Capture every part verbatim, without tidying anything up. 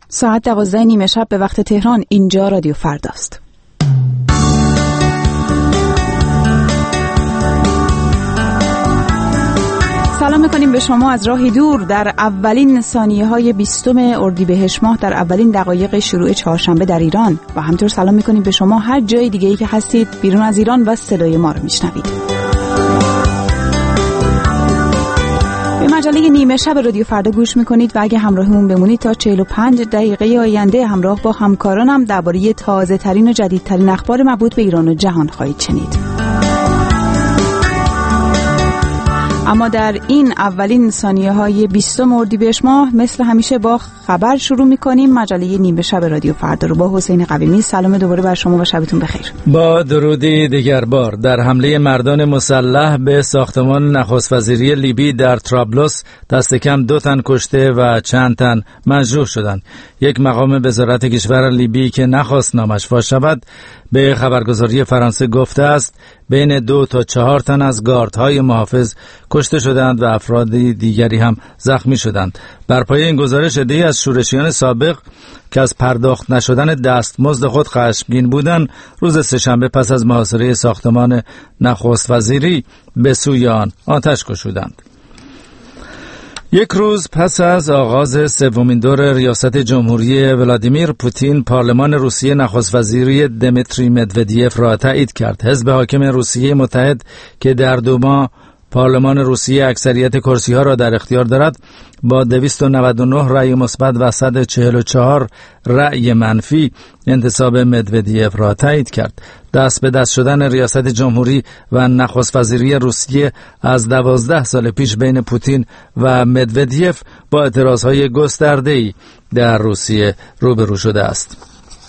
ساعت دوازده نیمه شب به وقت تهران. اینجا رادیو فرداست. سلام میکنیم به شما از راهی دور در اولین ثانیه های بیستم اردیبهشت ماه، در اولین دقایق شروع چهارشنبه در ایران، و همینطور سلام میکنیم به شما هر جای دیگه ای که هستید بیرون از ایران و صدای ما رو میشنوید. به مجله نیمه شب رادیو فردا گوش میکنید و اگه همراهمون بمونید تا چهل و پنج دقیقه آینده همراه با همکارانم درباره تازه ترین و جدید ترین اخبار مربوط به ایران و جهان خواهید شنید. اما در این اولین ثانیه های بیستم اردیبهشت ماه مثل همیشه با خبر شروع میکنیم. مجله نیمه شب رادیو فردا رو با حسین قویمی. سلام دوباره بر شما و شبتون بخیر. با درودی دیگر بار. در حمله مردان مسلح به ساختمان نخست وزیری لیبی در طرابلس دست کم دو تن کشته و چند تن مجروح شدند. یک مقام وزارت کشور لیبی که نخواست نامش فاش شود به خبرگزاری فرانسه گفته است بین دو تا چهار تن از گاردهای محافظ کشته شدند و افراد دیگری هم زخمی شدند. بر پایه این گزارش عده‌ای از شورشیان سابق که از پرداخت نشدن دستمزد خود خشمگین بودند، روز سه‌شنبه پس از محاصره ساختمان نخست وزیری به سوی آن آتش گشودند. یک روز پس از آغاز سومین دور ریاست جمهوری ولادیمیر پوتین، پارلمان روسیه نخست وزیری دمیتری مدودیف را تایید کرد. حزب حاکم روسیه متحد که در دوما پارلمان روسیه اکثریت کرسی‌ها را در اختیار دارد، با دویست و نود و نه رأی مثبت و صد و چهل و چهار رأی منفی انتصاب مدودیف را تایید کرد. دست به دست شدن ریاست جمهوری و نخست وزیری روسیه از دوازده سال پیش بین پوتین و مدودیف با اعتراضهای گسترده‌ای در روسیه روبرو شده است.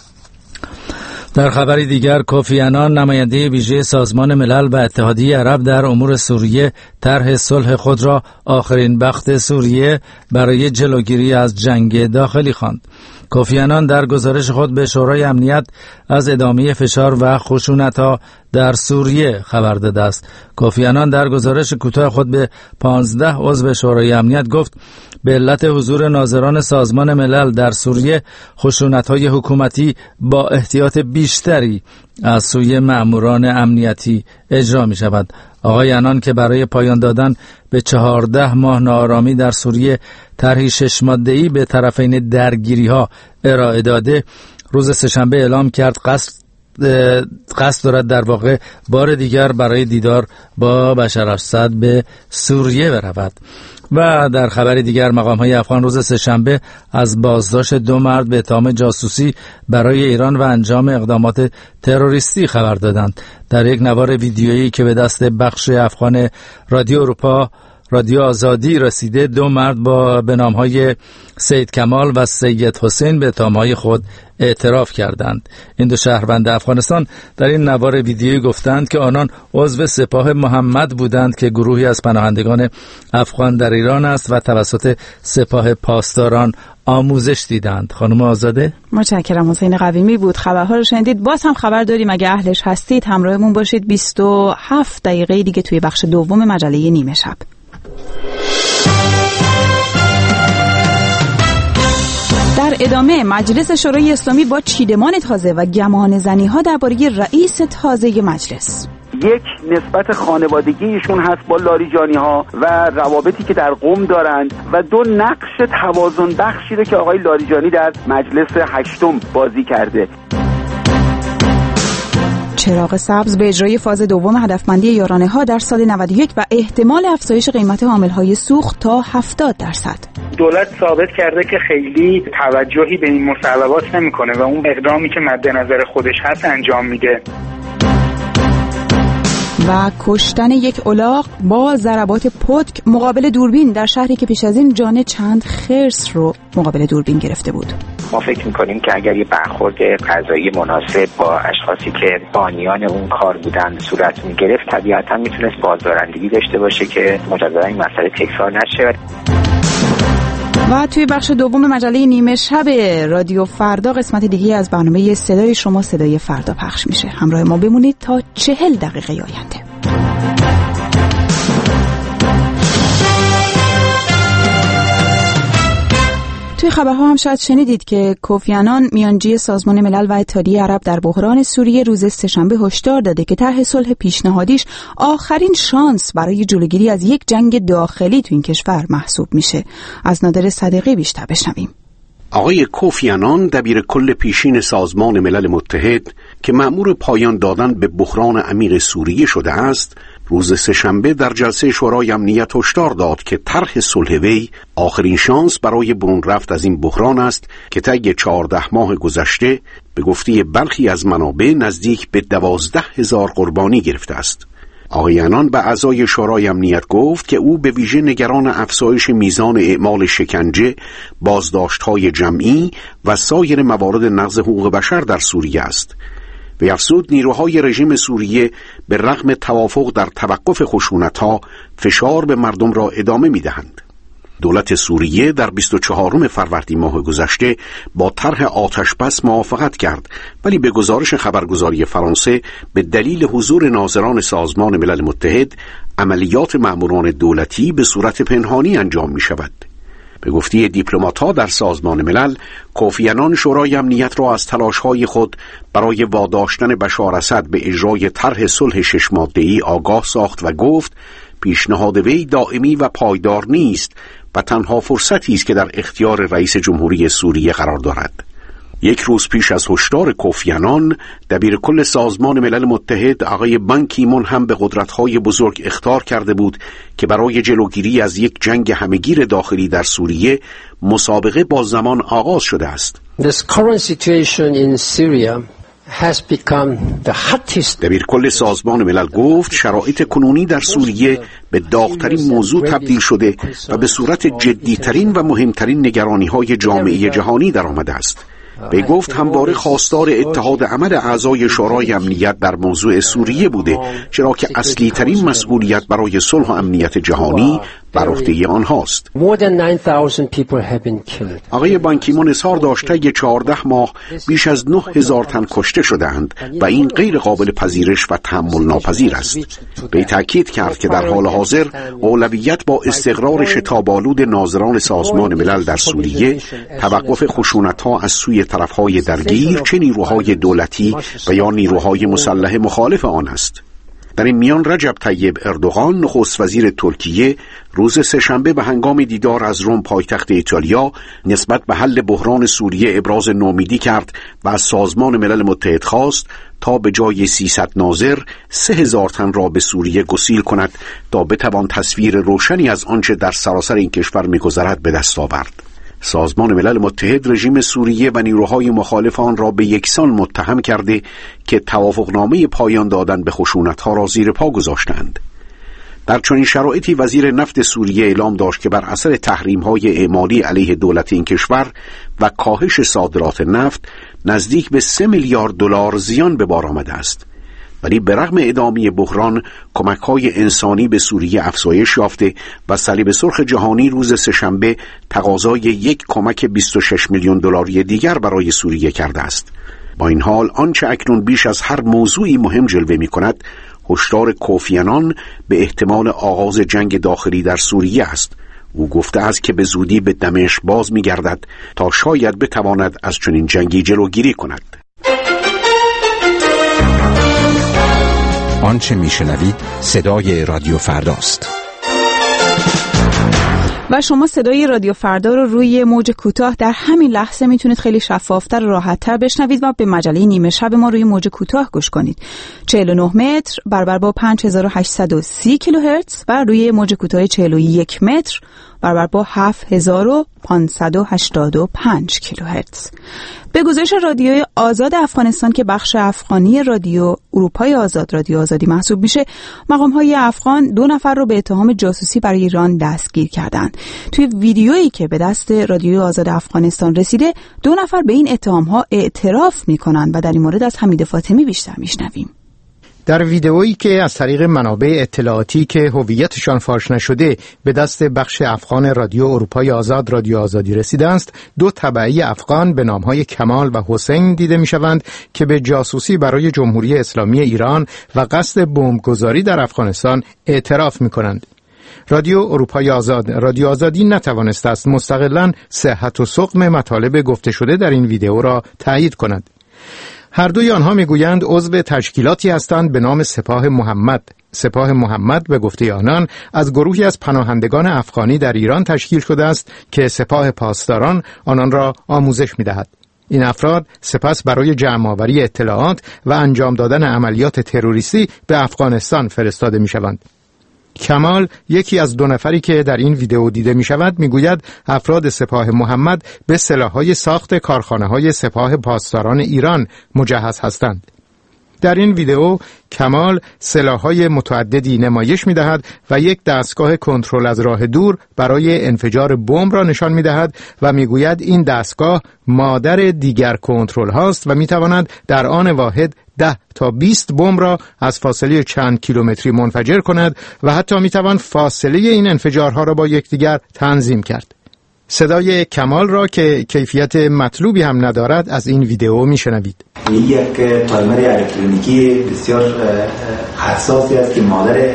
در خبری دیگر، کوفی عنان نماینده ویژه سازمان ملل و اتحادیه عرب در امور سوریه طرح صلح خود را آخرین بخت سوریه برای جلوگیری از جنگ داخلی خواند. کوفی عنان در گزارش خود به شورای امنیت از ادامه فشار و خشونت‌ها در سوریه خبر داده است. کوفی عنان در گزارش کوتاه خود به پانزده عضو شورای امنیت گفت به علت حضور ناظران سازمان ملل در سوریه خشونت‌های حکومتی با احتیاط بیشتری از سوی مأموران امنیتی اجرا می شود. آقای عنان که برای پایان دادن به چهارده ماه ناآرامی در سوریه طرحی شش ماده‌ای به طرفین درگیری‌ها ارائه داده، روز سه‌شنبه اعلام کرد قصد قصد دارد در واقع بار دیگر برای دیدار با بشار اسد به سوریه برود. و در خبر دیگر، مقام‌های افغان روز سه‌شنبه از بازداشت دو مرد به اتهام جاسوسی برای ایران و انجام اقدامات تروریستی خبر دادند. در یک نوار ویدیویی که به دست بخش افغان رادیو اروپا رادیو آزادی رسیده، دو مرد با به نام‌های سید کمال و سید حسین به اتهام‌های خود اعتراف کردند. این دو شهروند افغانستان در این نوار ویدیویی گفتند که آنان عضو سپاه محمد بودند که گروهی از پناهندگان افغان در ایران است و توسط سپاه پاسداران آموزش دیدند. خانم آزاده، متشکرم. حسین قویمی بود. خبرها رو شنیدید. باز هم خبر داریم، اگه اهلش هستید همراهمون باشید. بیست و هفت دقیقه دیگه توی بخش دوم مجله نیمه شب. در ادامه، مجلس شورای اسلامی با چیدمان تازه و گمان زنی ها درباره رئیس تازه مجلس. یک، نسبت خانوادگی ایشون هست با لاریجانی ها و روابطی که در قم دارند، و دو، نقش توازن بخشی رو که آقای لاریجانی در مجلس هشتم بازی کرده. چراغ سبز به اجرای فاز دوم هدفمندی یارانه ها در سال نود و یک و احتمال افزایش قیمت حامل های سوخت تا هفتاد درصد. دولت ثابت کرده که خیلی توجهی به این مصوبات نمیکنه و اون اقدامی که مد نظر خودش هست انجام میده. و کشتن یک الاغ با ضربات پتک مقابل دوربین در شهری که پیش از این جان چند خرس رو مقابل دوربین گرفته بود. ما فکر میکنیم که اگر یه برخورد قضایی مناسب با اشخاصی که بانیان اون کار بودن صورت میگرفت، طبیعتا میتونست بازدارندگی داشته باشه که مجددا این مسئله تکرار نشه. و توی بخش دوم مجله نیمه شب رادیو فردا قسمت دیگه از برنامه صدای شما صدای فردا پخش میشه. همراه ما بمونید تا چهل دقیقه آینده. توی خبرها هم شاید شنیدید که کوفی آنان میانجی سازمان ملل و اتحادیه عرب در بحران سوریه روز سه‌شنبه هشدار داده که طرح صلح پیشنهادیش آخرین شانس برای جلوگیری از یک جنگ داخلی تو این کشور محسوب میشه. از نادر صدیقی بیشتر بشنویم. آقای کوفی آنان دبیر کل پیشین سازمان ملل متحد که مأمور پایان دادن به بحران عمیق سوریه شده است، روز سه‌شنبه در جلسه شورای امنیت هشدار داد که طرح صلح وی آخرین شانس برای برون رفت از این بحران است که طی چهارده ماه گذشته به گفته برخی از منابع نزدیک به دوازده هزار قربانی گرفته است. آقای آنان به اعضای شورای امنیت گفت که او به ویژه نگران افزایش میزان اعمال شکنجه، بازداشت‌های جمعی و سایر موارد نقض حقوق بشر در سوریه است. و افزود نیروهای رژیم سوریه به رغم توافق در توقف خشونت‌ها فشار به مردم را ادامه می‌دهند. دولت سوریه در بیست و چهارم فروردین ماه گذشته با طرح آتشبس موافقت کرد، ولی به گزارش خبرگزاری فرانسه به دلیل حضور ناظران سازمان ملل متحد عملیات مأموران دولتی به صورت پنهانی انجام می‌شود. به گفته دیپلمات‌ها در سازمان ملل، کوفی آنان شورای امنیت را از تلاش‌های خود برای واداشتن بشار اسد به اجرای طرح صلح شش ماده‌ای آگاه ساخت و گفت پیشنهاد وی دائمی و پایدار نیست و تنها فرصتی است که در اختیار رئیس جمهوری سوریه قرار دارد. یک روز پیش از هشدار کوفی آنان، دبیر کل سازمان ملل متحد آقای بان کی مون هم به قدرت‌های بزرگ اخطار کرده بود که برای جلوگیری از یک جنگ همهگیر داخلی در سوریه مسابقه با زمان آغاز شده است. This current situation in Syria has become the hottest. دبیر کل سازمان ملل گفت شرایط کنونی در سوریه به داغ‌ترین موضوع تبدیل شده و به صورت جدی‌ترین و مهمترین نگرانی‌های جامعه جهانی در آمده است. به گفت همواره خواستار اتحاد عمل اعضای شورای امنیت در موضوع سوریه بوده، چرا که اصلی ترین مسئولیت برای صلح و امنیت جهانی بر عهده آنهاست. آقای بان کی مون اظهار داشته که چهارده ماه بیش از نه هزار تن کشته شدند و این غیر قابل پذیرش و تحمل ناپذیر است. به تأکید کرد که در حال حاضر اولویت با استقرار شتاب‌آلود ناظران سازمان ملل در سوریه، توقف خشونت‌ها از سوی طرف‌های درگیر، چه نیروهای دولتی و یا نیروهای مسلح مخالف آن است. در این میان رجب طیب اردوغان نخست وزیر ترکیه روز سه‌شنبه به هنگام دیدار از روم پایتخت ایتالیا نسبت به حل بحران سوریه ابراز نومیدی کرد و از سازمان ملل متحد خواست تا به جای سیصد ناظر سه هزار تن را به سوریه گسیل کند تا بتوان تصویر روشنی از آنچه در سراسر این کشور می‌گذرد به دست آورد. سازمان ملل متحد رژیم سوریه و نیروهای مخالف آن را به یکسان متهم کرده که توافقنامه پایان دادن به خشونت‌ها را زیر پا گذاشتند. در چنین شرایطی وزیر نفت سوریه اعلام داشت که بر اثر تحریم‌های اعمالی علیه دولت این کشور و کاهش صادرات نفت نزدیک به سه میلیارد دلار زیان به بار آمده است. ولی به رغم ادامه بحران، کمک‌های انسانی به سوریه افزایش یافته و صلیب سرخ جهانی روز سه‌شنبه تقاضای یک کمک بیست و شش میلیون دلاری دیگر برای سوریه کرده است. با این حال آنچه اکنون بیش از هر موضوعی مهم جلوه می‌کند، هشدار کوفی آنان به احتمال آغاز جنگ داخلی در سوریه است. او گفته است که به زودی به دمشق باز می‌گردد تا شاید بتواند از چنین جنگی جلوگیری کند. آنچه میشنوید صدای رادیو فرداست. و شما صدای رادیو فردا رو روی موج کوتاه در همین لحظه میتونید خیلی شفافتر و راحت‌تر بشنوید و به مجله نیمه شب ما روی موج کوتاه گوش کنید. چهل و نه متر برابر با پنج هزار و هشتصد و سی کیلوهرتز و روی موج کوتاه چهل و یک متر برابر با هفت هزار و پانصد و هشتاد و پنج کیلوهرتز. به گزارش رادیوی آزاد افغانستان که بخش افغانی رادیو اروپای آزاد رادیو آزادی محسوب میشه، مقام‌های افغان دو نفر رو به اتهام جاسوسی برای ایران دستگیر کردند. توی ویدیویی که به دست رادیو آزاد افغانستان رسیده، دو نفر به این اتهام‌ها اعتراف میکنن و در این مورد از حمید فاطمی بیشتر میشنویم. در ویدئویی که از طریق منابع اطلاعاتی که هویتشان فاش نشده به دست بخش افغان رادیو اروپای آزاد رادیو آزادی رسیده است، دو تبعی افغان به نامهای کمال و حسین دیده می‌شوند که به جاسوسی برای جمهوری اسلامی ایران و قصد بمبگذاری در افغانستان اعتراف می‌کنند. رادیو اروپای آزاد، رادیو آزادی نتوانست است مستقلاً صحت و سقم مطالب گفته شده در این ویدئو را تایید کند. هر دوی آنها میگویند عضو تشکیلاتی هستند به نام سپاه محمد. سپاه محمد به گفته آنان از گروهی از پناهندگان افغانی در ایران تشکیل شده است که سپاه پاسداران آنان را آموزش می‌دهد. این افراد سپس برای جمع‌آوری اطلاعات و انجام دادن عملیات تروریستی به افغانستان فرستاده می‌شوند. کمال، یکی از دو نفری که در این ویدئو دیده می شود، می گوید افراد سپاه محمد به سلاح‌های ساخت کارخانه‌های سپاه پاسداران ایران مجهز هستند. در این ویدئو کمال سلاح‌های متعددی نمایش می‌دهد و یک دستگاه کنترل از راه دور برای انفجار بمب را نشان می‌دهد و می‌گوید این دستگاه مادر دیگر کنترل هاست و می‌تواند در آن واحد ده تا بیست بمب را از فاصله چند کیلومتری منفجر کند و حتی می‌توان فاصله این انفجارها را با یکدیگر تنظیم کرد. صدای کمال را که کیفیت مطلوبی هم ندارد از این ویدئو میشنوید. یک تایمر الکترونیکی بسیار حساسی است که مادر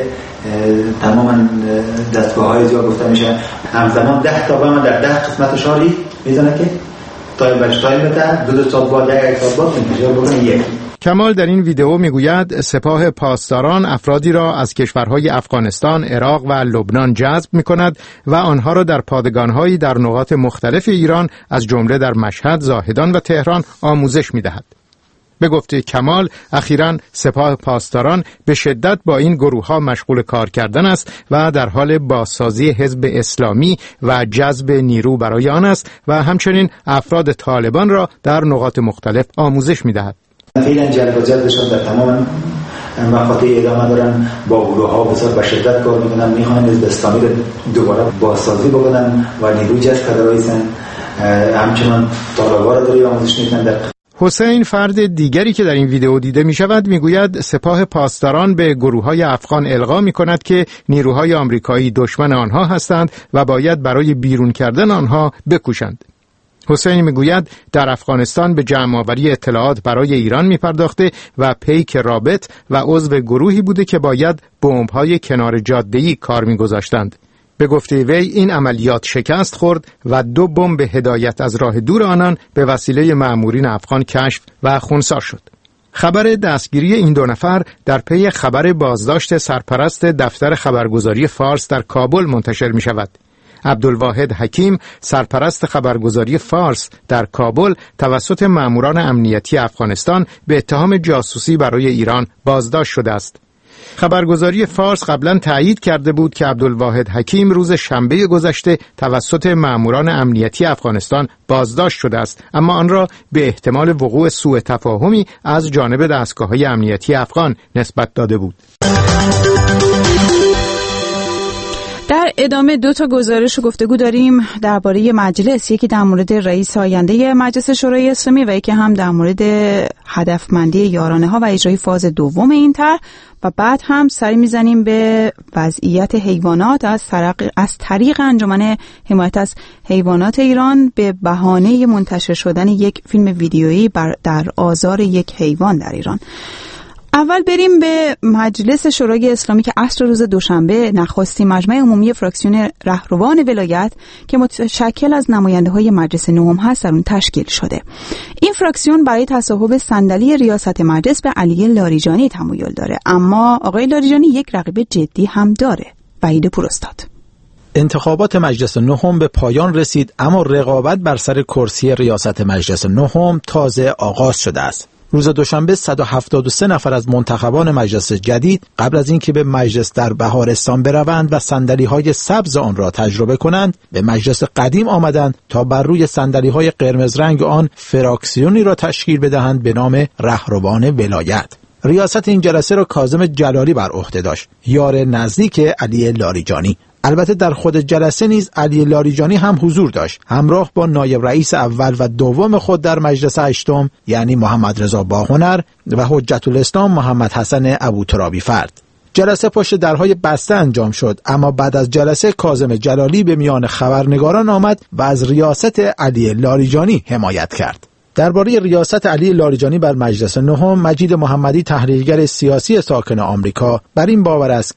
تماما دستگاه‌های جا گفته میشه. همزمان ده تا بم در ده قسمت شاری میزنه که تایمرش تایم بده، دو دو تا با ده یک تا با انفجار بکنه. یک کمال در این ویدئو میگوید سپاه پاسداران افرادی را از کشورهای افغانستان، عراق و لبنان جذب میکند و آنها را در پادگان‌هایی در نقاط مختلف ایران از جمله در مشهد، زاهدان و تهران آموزش میدهد. به گفته کمال، اخیراً سپاه پاسداران به شدت با این گروه‌ها مشغول کار کردن است و در حال بازسازی حزب اسلامی و جذب نیرو برای آن است و همچنین افراد طالبان را در نقاط مختلف آموزش میدهد. فعلا جلب و جذبشان در تمام مقاطع ادامه دارن، با گروه ها بسیار به شدت کار میکنن، میخوان حزب اسلامی رو دوباره بازسازی بکنن و نیروی جذب کرده باشن. همچنان طالبان را داری آموزش میدن. در حسین، فرد دیگری که در این ویدئو دیده می شود، می گوید سپاه پاسداران به گروه‌های افغان القا می کند که نیروهای آمریکایی دشمن آنها هستند و باید برای بیرون کردن آنها بکوشند. حسین میگوید در افغانستان به جمع‌آوری اطلاعات برای ایران می‌پرداخته و پیک رابط و عضو گروهی بوده که باید بمب‌های کنار جاده‌ای کار می‌گذاشتند. به گفته وی این عملیات شکست خورد و دو بمب هدایت از راه دور آنان به وسیله مأمورین افغان کشف و خنثی شد. خبر دستگیری این دو نفر در پی خبر بازداشت سرپرست دفتر خبرگزاری فارس در کابل منتشر می‌شود. عبدالواحد حکیم، سرپرست خبرگزاری فارس در کابل، توسط ماموران امنیتی افغانستان به اتهام جاسوسی برای ایران بازداشت شده است. خبرگزاری فارس قبلا تایید کرده بود که عبدالواحد حکیم روز شنبه گذشته توسط ماموران امنیتی افغانستان بازداشت شده است، اما آن را به احتمال وقوع سوء تفاهمی از جانب دستگاه‌های امنیتی افغان نسبت داده بود. در ادامه دو تا گزارش و گفتگو داریم درباره مجلس، یکی در مورد رئیس آینده مجلس شورای اسلامی و یکی هم در مورد هدفمندی یارانه ها و اجرای فاز دوم این طرح و بعد هم سری میزنیم به وضعیت حیوانات از طریق از طریق انجمن حمایت از حیوانات ایران به بهانه منتشر شدن یک فیلم ویدیویی در آزار یک حیوان در ایران. اول بریم به مجلس شورای اسلامی که عصر روز دوشنبه نخستین مجمع عمومی فراکسیون رهروان ولایت که متشکل از نماینده‌های مجلس نهم هست در اون تشکیل شده. این فراکسیون برای تصاحب صندلی ریاست مجلس به علی لاریجانی تمایل داره، اما آقای لاریجانی یک رقیب جدی هم داره، وحید پوراستاد. انتخابات مجلس نهم به پایان رسید، اما رقابت بر سر کرسی ریاست مجلس نهم تازه آغاز شده است. روز دوشنبه صد و هفتاد و سه نفر از منتخبان مجلس جدید قبل از اینکه به مجلس در بهارستان بروند و صندلی‌های سبز آن را تجربه کنند، به مجلس قدیم آمدند تا بر روی صندلی‌های قرمز رنگ آن فراکسیونی را تشکیل بدهند به نام رهروان ولایت. ریاست این جلسه را کاظم جلالی بر عهده داشت، یار نزدیک علی لاریجانی. البته در خود جلسه نیز علی لاریجانی هم حضور داشت، همراه با نایب رئیس اول و دوم خود در مجلس هشتم یعنی محمد رضا باهنر و حجت الاسلام محمد حسن ابوترابی فرد. جلسه پشت درهای بسته انجام شد، اما بعد از جلسه کاظم جلالی به میان خبرنگاران آمد و از ریاست علی لاریجانی حمایت کرد. درباره ریاست علی لاریجانی بر مجلس نهم، مجید محمدی، تحلیلگر سیاسی ساکن آمریکا، بر این باور است که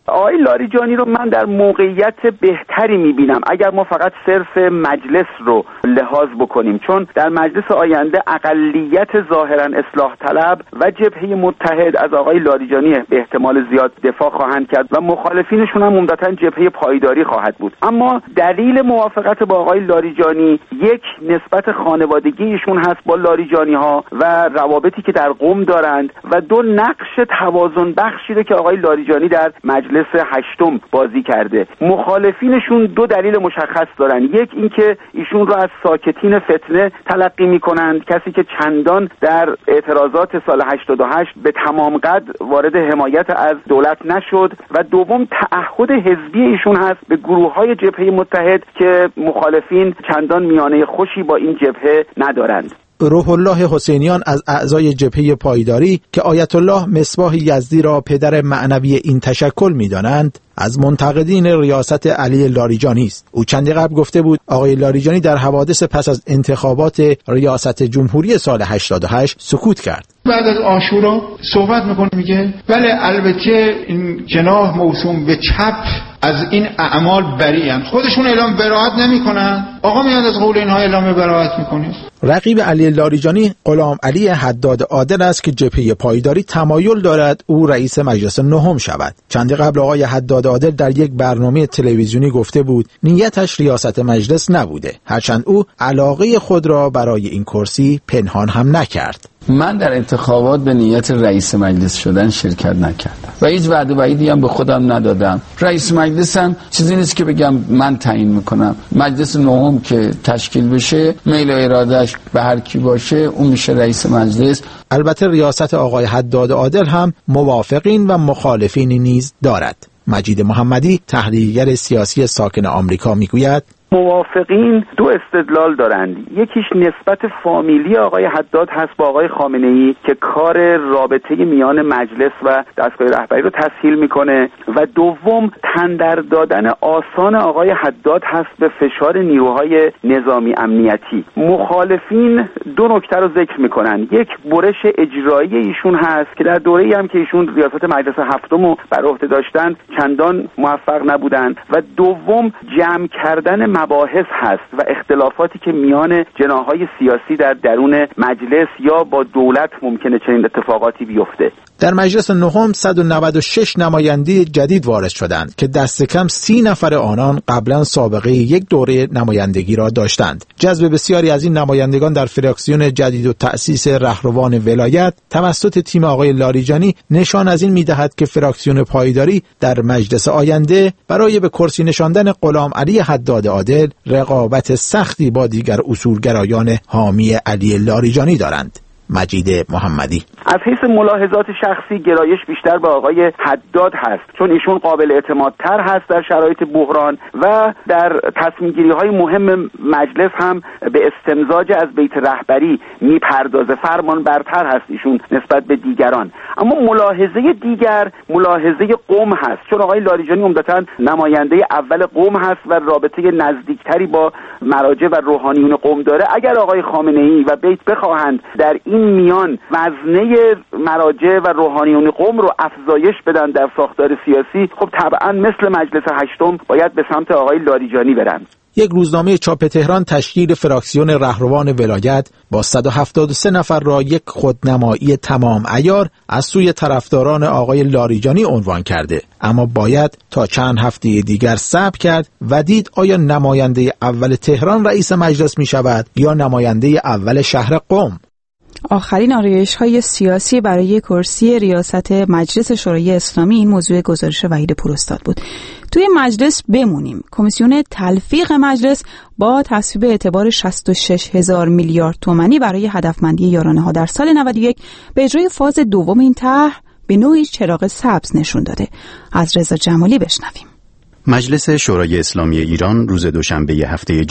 آقای لاریجانی رو من در موقعیت بهتری میبینم اگر ما فقط صرف مجلس رو لحاظ بکنیم، چون در مجلس آینده اقلیت ظاهرا اصلاح طلب و جبهه متحد از آقای لاریجانی به احتمال زیاد دفاع خواهند کرد و مخالفینشون هم عمدتاً جبهه پایداری خواهد بود. اما دلیل موافقت با آقای لاریجانی یک نسبت خانوادگی ایشون هست با لاریجانی ها و روابطی که در قم دارند و دو نقش توازن بخشی رو که آقای لاریجانی در مجلس هشتم بازی کرده. مخالفینشون دو دلیل مشخص دارن، یک اینکه ایشون رو از ساکتین فتنه تلقی میکنند، کسی که چندان در اعتراضات سال هشتاد و هشت به تمام قد وارد حمایت از دولت نشد، و دوم تعهد حزبی ایشون هست به گروه‌های جبهه متحد که مخالفین چندان میانه خوشی با این جبهه ندارند. روح الله حسینیان از اعضای جبهه پایداری که آیت الله مصباح یزدی را پدر معنوی این تشکل می‌دانند، از منتقدین ریاست علی لاریجانی است. او چندی قبل گفته بود آقای لاریجانی در حوادث پس از انتخابات ریاست جمهوری سال هشتاد و هشت سکوت کرد. بعد از عاشورا صحبت میکنه، میگه بله البته این جناح موسوم به چپ از این اعمال بریئن، خودشون اعلام براءت نمیکنن، آقا میاد از قول اینها اعلام براءت میکنه. رقیب علی لاریجانی غلام علی حداد عادل است که جبهه پایداری تمایل دارد او رئیس مجلس نهم شود. چندی قبل آقای حداد عادل در یک برنامه تلویزیونی گفته بود نیتش ریاست مجلس نبوده، هرچند او علاقه خود را برای این کرسی پنهان هم نکرد. من در انتخابات به نیت رئیس مجلس شدن شرکت نکردم و هیچ وعده وعیدی هم به خودم ندادم. رئیس مجلس هم چیزی نیست که بگم من تعیین میکنم. مجلس نهم که تشکیل بشه، میل و ارادهش به هر کی باشه اون میشه رئیس مجلس. البته ریاست آقای حداد عادل هم موافقین و مخالفینی نیز دارد. مجید محمدی تحلیلگر سیاسی ساکن آمریکا میگوید موافقین دو استدلال دارند. یکیش نسبت فامیلی آقای حداد هست با آقای خامنه‌ای که کار رابطه میان مجلس و دستگاه رهبری رو تسهیل میکنه، و دوم تندر دادن آسان آقای حداد هست به فشار نیروهای نظامی امنیتی. مخالفین دو نکته رو ذکر میکنن. یک برش اجرایی ایشون هست که در دوره‌ای هم که ایشون ریاست مجلس هفتم رو بر عهده داشتن چندان موفق نبودند، و دوم جمع کردن مباحث هست و اختلافاتی که میان جناح‌های سیاسی در درون مجلس یا با دولت ممکنه چنین اتفاقاتی بیفته. در مجلس نهم صد و نود و شش نماینده جدید وارد شدند که دست کم سی نفر آنان قبلا سابقه یک دوره نمایندگی را داشتند. جذب بسیاری از این نمایندگان در فراکسیون جدید و تأسیس رهروان ولایت توسط تیم آقای لاریجانی نشان از این می‌دهد که فراکسیون پایداری در مجلس آینده برای به کرسی نشاندن غلام علی حداد عادل رقابت سختی با دیگر اصولگرایان حامی علی لاریجانی دارند. مجید محمدی: از حیث ملاحظات شخصی گرایش بیشتر به آقای حداد هست، چون ایشون قابل اعتمادتر هست در شرایط بحران و در تصمیم گیری های مهم مجلس هم به استمزاج از بیت رهبری میپردازه، فرمان برتر هست ایشون نسبت به دیگران. اما ملاحظه دیگر ملاحظه قم هست، چون آقای لاریجانی عمدتاً نماینده اول قم هست و رابطه نزدیکتری با مراجع و روحانیون قم داره. اگر آقای خامنه‌ای و بیت بخواهند در این میان وزنه مراجع و روحانیون قم رو افزایش بدن در ساختار سیاسی، خب طبعا مثل مجلس هشتم باید به سمت آقای لاریجانی برن. یک روزنامه چاپ تهران تشکیل فراکسیون رهروان ولایت با صد و هفتاد و سه نفر را یک خودنمایی تمام عیار از سوی طرفداران آقای لاریجانی عنوان کرده، اما باید تا چند هفته دیگر صبر کرد و دید آیا نماینده اول تهران رئیس مجلس می شود یا نماینده اول شهر قم. آخرین آرایش‌های سیاسی برای کرسی ریاست مجلس شورای اسلامی این موضوع گزارش وحید پوراستاد بود. توی مجلس بمونیم. کمیسیون تلفیق مجلس با تصویب اعتبار شصت و شش هزار میلیارد تومانی برای هدفمندی یارانه‌ها در سال نود و یک به اجرای فاز دوم این طرح به نوعی چراغ سبز نشون داده. از رضا جمالی بشنویم. مجلس شورای اسلامی ایران روز دوشنبه هفته جاری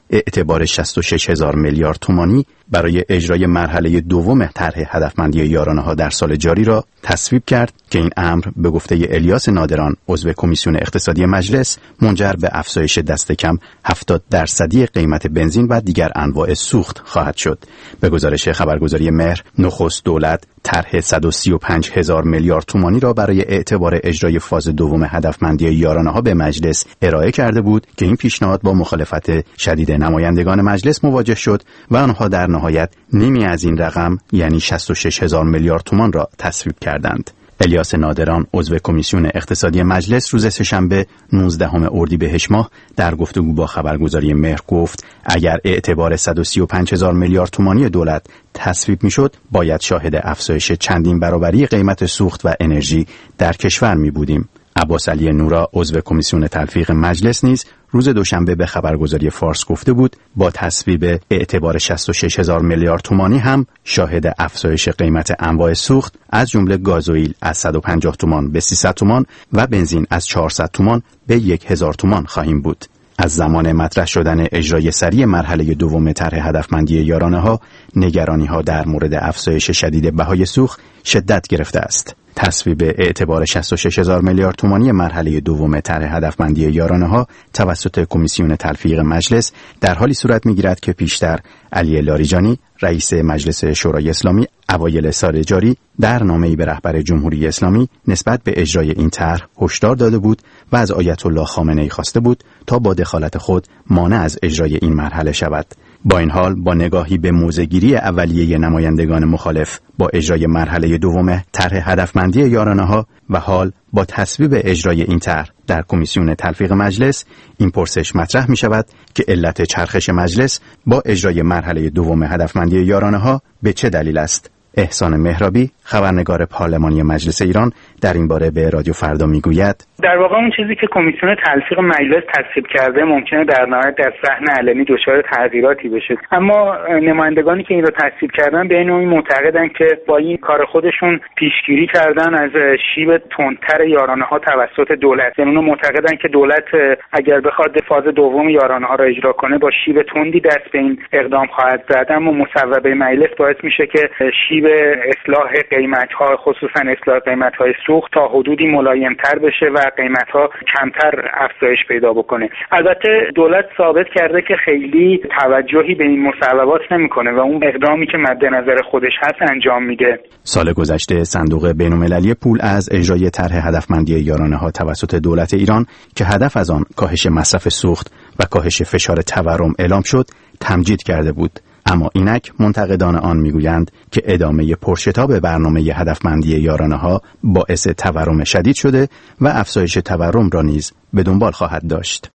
اعتبار شصت و شش هزار میلیارد تومانی برای اجرای مرحله دوم طرح هدفمندی یارانه‌ها در سال جاری را تصویب کرد که این امر به گفته الیاس نادران عضو کمیسیون اقتصادی مجلس منجر به افزایش دست کم هفتاد درصدی قیمت بنزین و دیگر انواع سوخت خواهد شد. به گزارش خبرگزاری مهر، نخست دولت طرح صد و سی و پنج هزار میلیارد تومانی را برای اعتبار اجرای فاز دوم هدفمندی یارانه‌ها به مجلس ارائه کرده بود که این پیشنهاد با مخالفت شدید نمایندگان مجلس مواجه شد و آنها در نهایت نیمی از این رقم یعنی شصت و شش هزار میلیارد تومان را تصویب کردند. الیاس نادران عضو کمیسیون اقتصادی مجلس روز سه‌شنبه نوزدهم اردیبهشت ماه در گفتگو با خبرگزاری مهر گفت اگر اعتبار صد و سی و پنج هزار میلیارد تومانی دولت تصویب میشد باید شاهد افزایش چندین برابری قیمت سوخت و انرژی در کشور می بودیم. عباس علی نورا عضو کمیسیون تلفیق مجلس نیز روز دوشنبه به خبرگزاری فارس گفته بود با تصویب اعتبار شصت و شش هزار میلیارد تومانی هم شاهد افزایش قیمت انواع سوخت از جمله گازوئیل از صد و پنجاه تومان به سیصد تومان و بنزین از چهارصد تومان به هزار تومان خواهیم بود. از زمان مطرح شدن اجرای سریع مرحله دوم طرح هدفمندی یارانه‌ها نگرانی‌ها در مورد افزایش شدید بهای سوخت شدت گرفته است. تصویب اعتبار شصت و شش هزار میلیارد تومانی مرحله دوم طرح هدفمندی یارانه‌ها توسط کمیسیون تلفیق مجلس در حالی صورت می‌گیرد که پیشتر علی لاریجانی رئیس مجلس شورای اسلامی اوایل سال جاری در نامه‌ای به رهبر جمهوری اسلامی نسبت به اجرای این طرح هشدار داده بود و از آیت الله خامنه‌ای خواسته بود تا با دخالت خود مانع از اجرای این مرحله شود. با این حال با نگاهی به موضع‌گیری اولیه نمایندگان مخالف با اجرای مرحله دوم طرح هدفمندی یارانه‌ها و حال با تصویب اجرای این طرح در کمیسیون تلفیق مجلس این پرسش مطرح می شود که علت چرخش مجلس با اجرای مرحله دوم هدفمندی یارانه‌ها به چه دلیل است؟ احسان مهرابی خبرنگار پارلمانی مجلس ایران در این باره به رادیو فردا میگوید در واقع اون چیزی که کمیسیون تلفیق مجلس تصویب کرده ممکنه در نهایت در صحن علنی دچار تغییراتی بشه، اما نمایندگانی که این رو تصویب کردن به این نوعی معتقدن که با این کار خودشون پیشگیری کردن از شیب تندتر یارانه‌ها توسط دولت. یعنی اونها معتقدن که دولت اگر بخواد فاز دوم یارانه‌ها را اجرا کنه با شیب تندی دست به این اقدام خواهد زد، اما مصوبه مجلس باعث میشه که شیب اصلاح قیمت‌ها خصوصا اصلاح قیمت‌های سوخت تا حدودی ملایم‌تر بشه و قیمت‌ها کمتر افزایش پیدا بکنه. البته دولت ثابت کرده که خیلی توجهی به این مصوبات نمی‌کنه و اون اقدامی که مد نظر خودش هست انجام میده. سال گذشته صندوق بین‌المللی پول از اجرای طرح هدفمندی یارانه‌ها توسط دولت ایران که هدف از آن کاهش مصرف سوخت و کاهش فشار تورم اعلام شد تمجید کرده بود. اما اینک منتقدان آن میگویند که ادامه پرشتاب برنامه هدفمندی یارانه‌ها باعث تورم شدید شده و افزایش تورم را نیز به دنبال خواهد داشت.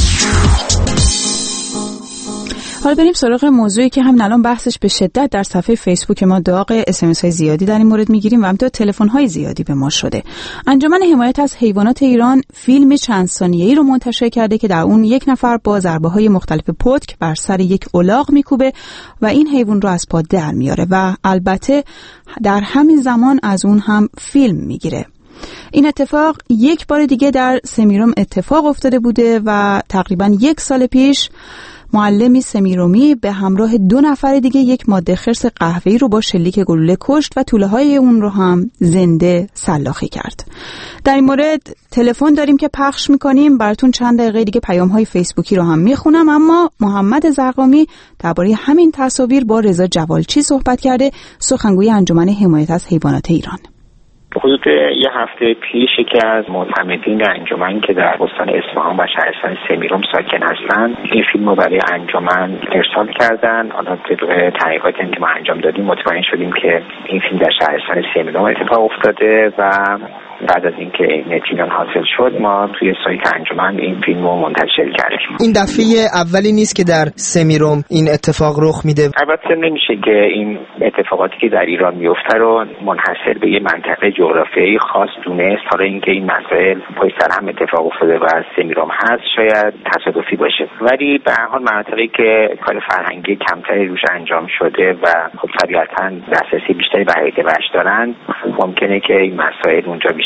حالا بریم سراغ موضوعی که همین الان بحثش به شدت در صفحه فیسبوک ما داغ، اس ام اس های زیادی در این مورد میگیریم و همینطور تلفن های زیادی به ما شده. انجمن حمایت از حیوانات ایران فیلم چند ثانیه‌ای رو منتشر کرده که در اون یک نفر با ضربه های مختلف پتک بر سر یک الاغ میکوبه و این حیوان رو از پا در میاره و البته در همین زمان از اون هم فیلم میگیره. این اتفاق یک بار دیگه در سمیروم اتفاق افتاده بوده و تقریبا یک سال پیش معلمی سمیرومی به همراه دو نفر دیگه یک ماده خرس قهوه‌ای رو با شلیک گلوله کشت و توله‌های اون رو هم زنده سلاخی کرد. در این مورد تلفن داریم که پخش می‌کنیم، براتون چند دقیقه دیگه پیام‌های فیسبوکی رو هم می‌خونم، اما محمد زرقامی درباره همین تصاویر با رضا جوالچی صحبت کرده، سخنگوی انجمن حمایت از حیوانات ایران. حدود یه هفته پیش یکی از معتمدین انجمن که در استان اصفهان و شهرستان سمیروم ساکن هستند این فیلم رو برای انجمن ارسال کردن. حالا طبق تحقیقاتی که ما انجام دادیم مطمئن شدیم که این فیلم در شهرستان سمیروم اتفاق افتاده و بعد از اینکه این اطمینان حاصل شد ما توی سایت انجمن این فیلم رو منتشر کردیم. این دفعه اولی نیست که در سمیروم این اتفاق رخ میده. البته نمیشه که این اتفاقاتی که در ایران میفته رو منحصر به یه منطقه جغرافیایی خاص دونست. حالا اینکه این مسائل پشت سر هم اتفاق افتاده و سمیروم هست شاید تصادفی باشه، ولی به هر حال مناطقی که کار فرهنگی کمتری روش انجام شده و خب طبیعتاً دسترسی بیشتری به حیات وحش دارن ممکنه که این مسائل اونجا بیشتر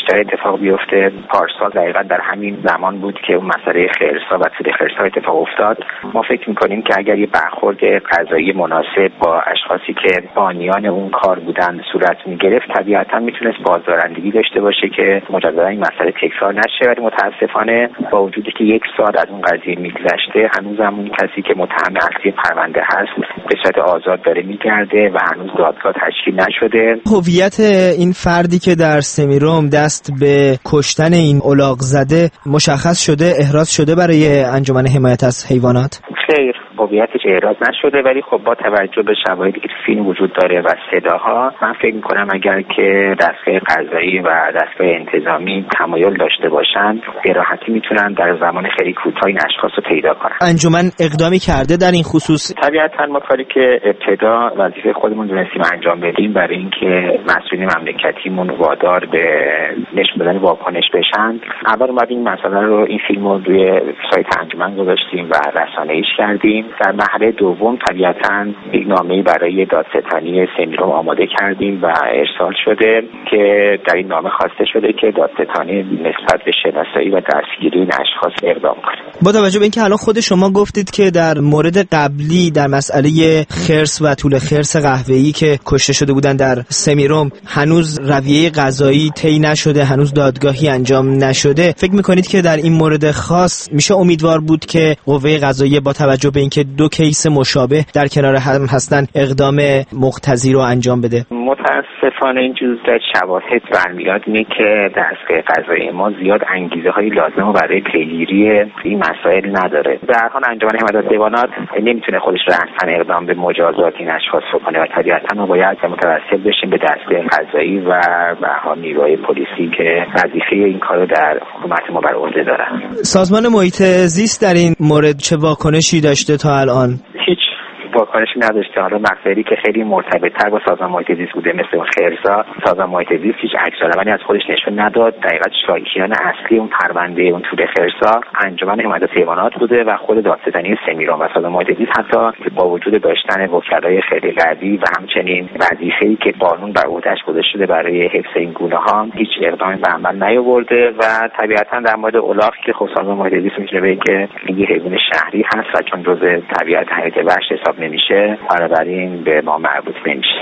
بیشتر اتفاق بیفته. پارسال دقیقاً در همین زمان بود که اون مسئله خرس‌ها و سود خرس‌ها اتفاق افتاد. ما فکر می‌کنیم که اگر یه برخورد قضایی مناسب با اشخاصی که بانیان اون کار بودن صورت می‌گرفت، طبیعتاً میتونست بازدارندگی داشته باشه که مجددا این مسئله تکرار نشه. ولی متاسفانه با وجودی که یک سال از اون قضیه میگذشته، هنوزم اون کسی که متهم اصلی پرونده هست به صورت آزاد داره میگرده و هنوز دادگاه تشکیل نشده. هویت این فردی که در سمیرم دست به کشتن این الاغ زده مشخص شده، احراز شده برای انجمن حمایت از حیوانات؟ خیر، هویتش احراز نشده، ولی خب با توجه به شواهدی که فیلم وجود داره و صداها، من فکر می‌کنم اگر که دستگاه قضایی و دستگاه انتظامی تمایل داشته باشند، به راحتی میتونن در زمان خیلی کوتاه این اشخاص رو پیدا کنن. انجمن اقدامی کرده در این خصوص؟ طبیعتاً ما کاری که ابتدا وظیفه خودمون دونستیم انجام بدیم برای اینکه مسئولین مملکتیمون وادار به نشون دادن واکنش بشن، اول اومدیم مسئله رو این فیلم رو روی سایت انجمن گذاشتیم و رسانه‌ایش کردیم. در مرحله دوم طبیعتاً یک نامه‌ای برای دادستانی سمیرم آماده کردیم و ارسال شده که در این نامه خواسته شده که دادستانی نسبت به شناسایی و دستگیری این اشخاص اقدام کنه. با توجه به اینکه الان خود شما گفتید که در مورد قبلی در مسئله خرس و طول خرس قهوه‌ای که کشته شده بودن در سمیرم هنوز رویه قضایی طی نشده، هنوز دادگاهی انجام نشده، فکر می‌کنید که در این مورد خاص میشه امیدوار بود که قوه قضاییه با توجه به اینکه دو کیس مشابه در کنار هم هستن اقدام مقتضی رو انجام بده؟ متاسفانه این جزء شواهد برمیاد اینه که دستگاه قضایی ما زیاد انگیزه های لازم برای پیگیری این مسائل نداره. به هر حال انجمن حمایت از حیوانات نمیتونه خودش رسما اقدام به مجازات این اشخاص بکنه و طبیعتا ما باید متوسل بشیم به دستگاه قضایی و به هر نیروهای پلیسی که وظیفه این کارو در حکومت ما بر عهده دارن. سازمان محیط زیست در این مورد چه واکنشی داشته تا الان؟ هیچ واکنشی نداشته. حالا مسائلی که خیلی مرتبط‌تر با سازمان محیط زیست بوده مثل اون خرسا، سازمان محیط زیست هیچ عکس‌العملی از خودش نشون نداد. دقیقاً شاکیان اصلی اون پرونده اون طول خرسا انجمن حمایت از حیوانات بوده و خود دادستانی سمیرم و سازمان محیط زیست، حتی با وجود داشتن وکلای خیلی قوی و همچنین وظیفه‌ای که قانون بر عهده‌اش گذاشته شده برای حفظ این گونه‌ها، هیچ اقدامی به عمل نیاورده و طبیعتاً در مورد الاغ که خب سازمان محیط زیست می‌تونه بگه که این حیوان شهری هست و چون جزء طبیعت حیات وحش حساب نمیشه، بنابراین به ما مربوط نمیشه.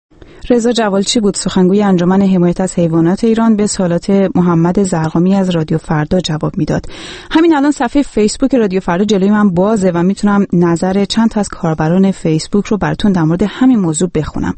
رضا جوالچی بود، سخنگوی انجمن حمایت از حیوانات ایران، به سوالات محمد زرقامی از رادیو فردا جواب میداد. همین الان صفحه فیسبوک رادیو فردا جلوی من بازه و میتونم نظر چند تا از کاربران فیسبوک رو براتون در مورد همین موضوع بخونم.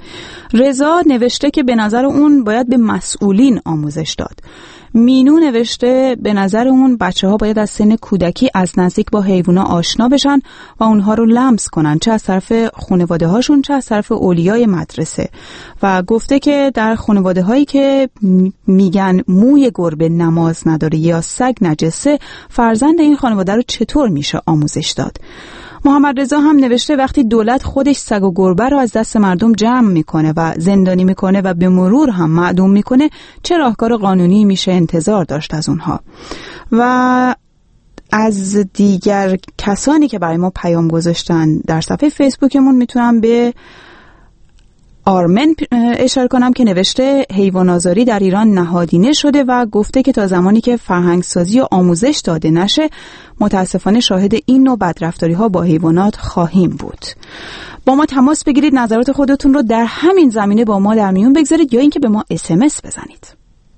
رضا نوشته که به نظر اون باید به مسئولین آموزش داد. مینو نوشته به نظر اون بچه ها باید از سن کودکی از نزدیک با حیوونا آشنا بشن و اونها رو لمس کنن، چه از طرف خانواده هاشون چه از طرف اولیای مدرسه. و گفته که در خانواده هایی که میگن موی گربه نماز نداره یا سگ نجسه، فرزند این خانواده رو چطور میشه آموزش داد. محمد رضا هم نوشته وقتی دولت خودش سگ و گربه رو از دست مردم جمع میکنه و زندانی میکنه و به مرور هم معدوم میکنه، چه راهکار قانونی میشه انتظار داشت از اونها؟ و از دیگر کسانی که برای ما پیام گذاشتن در صفحه فیسبوکمون میتونم به آرمن اشاره کنم که نوشته حیوان آزاری در ایران نهادینه شده و گفته که تا زمانی که فرهنگسازی و آموزش داده نشه متاسفانه شاهد این نوع بدرفتاری ها با حیوانات خواهیم بود. با ما تماس بگیرید، نظرات خودتون رو در همین زمینه با ما در میون بگذارید یا اینکه به ما اس ام اس بزنید.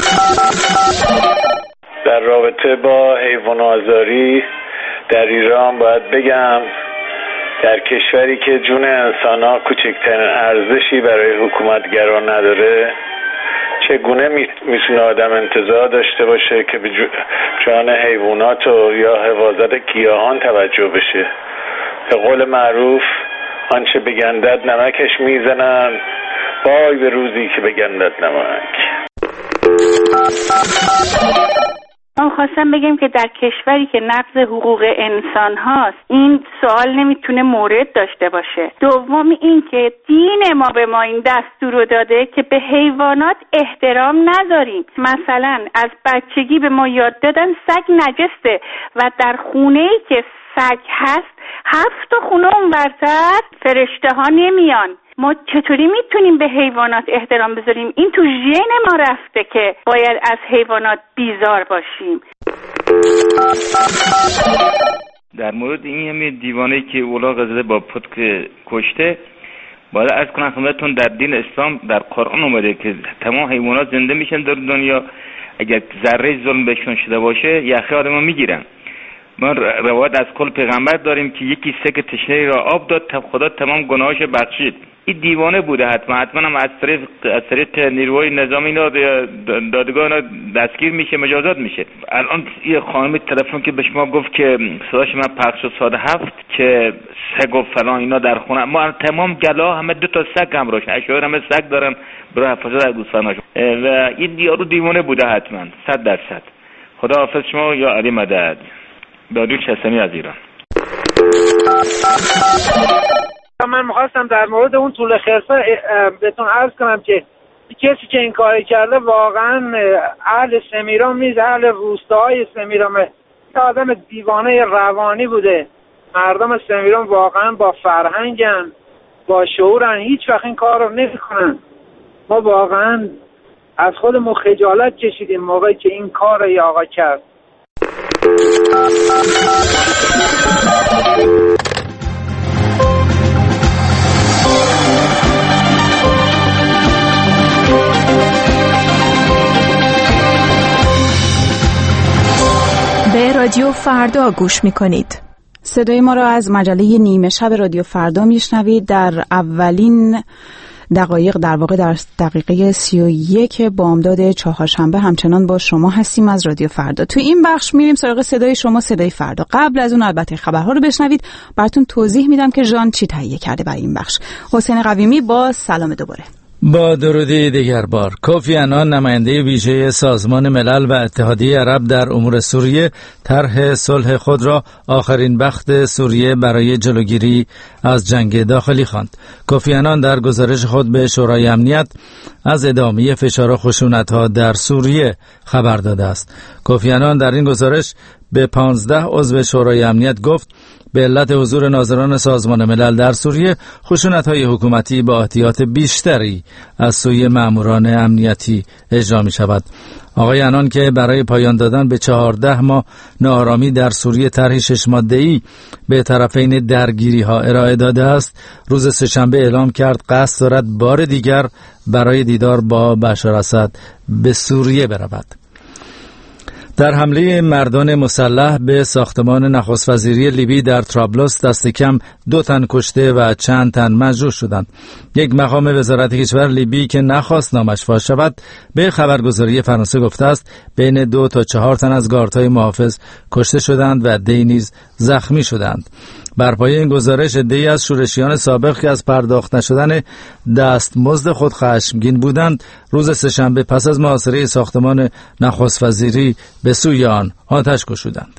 در رابطه با حیوان آزاری در ایران باید بگم در کشوری که جون انسان‌ها کوچکترین ارزشی برای حکومتگران نداره، چگونه میتونه آدم انتظار داشته باشه که به جان حیوانات و یا حفاظت گیاهان توجه بشه؟ به قول معروف آنچه بگندد نمکش میزنن، وای به روزی که بگندد نمک. من خواستم بگم که در کشوری که نقض حقوق انسان هاست این سوال نمیتونه مورد داشته باشه. دوم این که دین ما به ما این دستور رو داده که به حیوانات احترام نذاریم. مثلا از بچگی به ما یاد دادن سگ نجسه و در خونه‌ای که سگ هست هفت تا خونه اون برتر فرشته ها نمیان. ما چطوری میتونیم به حیوانات احترام بذاریم؟ این تو ژن ما رفته که باید از حیوانات بیزار باشیم. در مورد این همین دیوانه‌ای که اولاغ زده با پتک کشته، باید عرض کنم خدمتتون در دین اسلام در قرآن اومده که تمام حیوانات زنده میشن در دنیا، اگر ذره ظلم بهشون شده باشه یخی آدمو میگیرن. ما روایت از کل پیغمبر داریم که یکی سگ تشنه را آب داد تا خدا تمام گناهاش بخشید. این دیوانه بوده حتما حتما هم از طریق از طریق نیروهای نظامی اینا دادگاه اینا دستگیر میشه، مجازات میشه. الان یه خانمی تلفن که به شما گفت که صداش من پخش شد ساده هفت که سگ و فلان اینا در خونه، ما تمام گلا همه دو تا سگ همراهش، اشایر همه سگ دارن برای حفاظت از گوسفنداشون و این یارو دیوانه بوده حتما صد درصد. خدا حافظ شما یا علی مدد. داریوش حسنی از ایران. من می‌خواستم در مورد اون طول خرسه بهتون عرض کنم که کسی که این کاری کرده واقعا اهل سمیرام نیست، اهل روستاهای سمیرامه. آدم دیوانه روانی بوده. مردم سمیرام واقعا با فرهنگن، با شعورن، هیچ وقت این کار رو نمی‌کنن. ما واقعا از خودمون خجالت کشیدیم موقعی که این کار رو آقا کرد. به رادیو فردا گوش میکنید. صدای ما را از مجله نیمه شب رادیو فردا میشنوید. در اولین دقایق، در واقع در دقیقه سی و یک بامداد چهارشنبه همچنان با شما هستیم از رادیو فردا. تو این بخش میریم سراغ صدای شما، صدای فردا. قبل از اون البته خبرها رو بشنوید، براتون توضیح میدم که ژان چی تهیه کرده برای این بخش. حسین قویمی با سلام دوباره. با درودی دیگر بار. کوفی عنان نماینده ویژه سازمان ملل و اتحادیه عرب در امور سوریه طرح صلح خود را آخرین بخت سوریه برای جلوگیری از جنگ داخلی خواند. کوفی عنان در گزارش خود به شورای امنیت از ادامه فشار و خشونت‌ها در سوریه خبر داده است. کوفی عنان در این گزارش به پانزده عضو شورای امنیت گفت به علت حضور ناظران سازمان ملل در سوریه خشونت‌های حکومتی با احتیاط بیشتری از سوی ماموران امنیتی اجرا می‌شود. آقای عنان که برای پایان دادن به چهارده ماه ناآرامی در سوریه طرحی شش ماده‌ای به طرفین درگیری‌ها ارائه داده است، روز سه‌شنبه اعلام کرد قصد دارد بار دیگر برای دیدار با بشار اسد به سوریه برود. در حمله مردان مسلح به ساختمان نخست وزیری لیبی در طرابلس دست کم دو تن کشته و چند تن مجروح شدند. یک مقام وزارت کشور لیبی که نخواست نامش فاش شود به خبرگزاری فرانسه گفته است بین دو تا چهار تن از گاردهای محافظ کشته شدند و عده‌ای نیز زخمی شدند. بر پایه این گزارش عده‌ای از شورشیان سابق که از پرداخت نشدن دستمزد خود خشمگین بودند، روز سه‌شنبه پس از محاصره ساختمان نخست وزیری به سوی آن آتش گشودند.